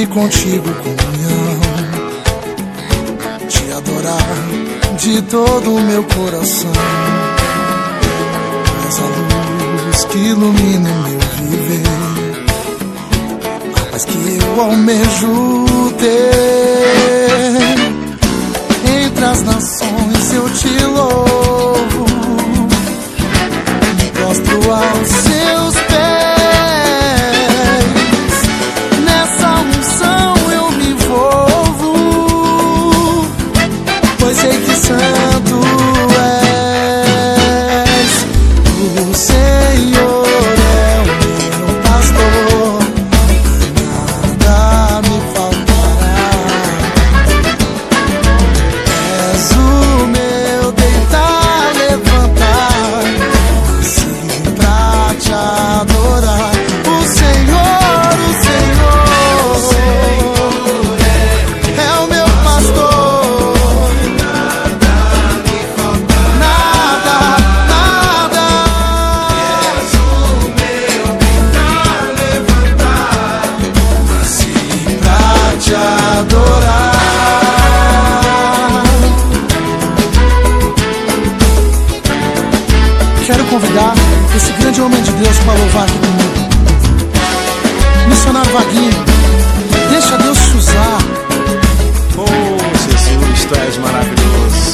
sempre contigo comunhão, te adorar de todo o meu coração. És a luz que ilumina o meu viver, a paz que eu almejo ter. Entre as nações eu te louvo, me prostro aos seus pés. Nessa unção eu me envolvo, pois sei que santo és. O Senhor é o meu pastor, nada me faltará. És o meu deitar, levantar, assim pra te adorar. O Senhor é o meu pastor, nada me faltará. Nada, nada. És o meu deitar, levantar, assim pra te adorar. Quero convidar esse grande homem de Deus para louvar aqui comigo. Missionário Vaguinho, deixa Deus te usar. Oh, Jesus, tu és maravilhoso.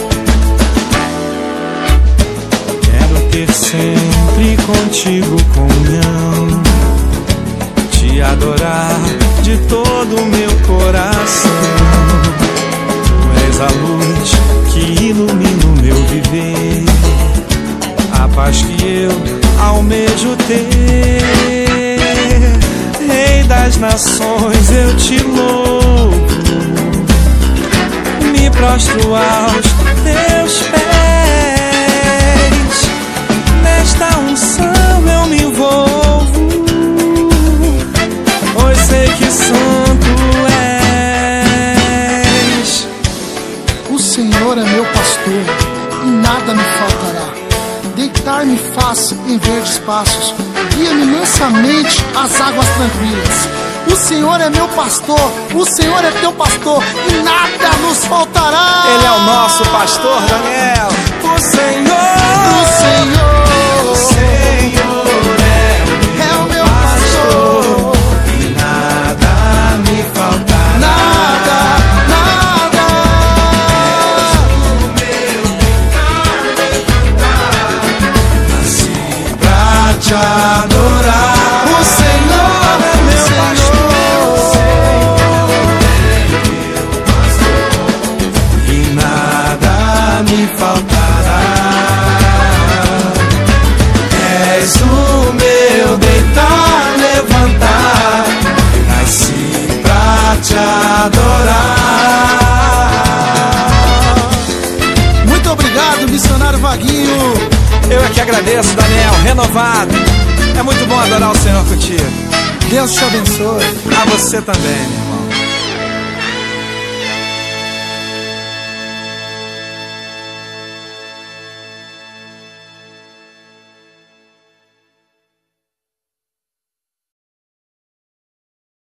Quero ter sempre contigo comunhão, te adorar de todo o meu coração. Tu és a luz que ilumina o meu viver, a paz que eu almejo ter. Rei das nações eu te louvo, me prostro aos teus pés. Nesta unção eu me envolvo, pois sei que santo és. O Senhor é meu pastor e nada me faltará. Deitar-me faz em verdes passos, guia-me mansamente às águas tranquilas. O Senhor é meu pastor, o Senhor é teu pastor e nada nos faltará. Ele é o nosso pastor, Daniel. O Senhor é o meu pastor e nada me faltará. Nada, nada. Pra te adorar. O Senhor é meu pastor e nada me faltará. És o meu deitar, levantar, nasci pra te adorar. Muito obrigado, missionário Vaguinho. Eu é que agradeço, Daniel, renovado. É muito bom adorar o Senhor contigo. Deus te abençoe. A você também.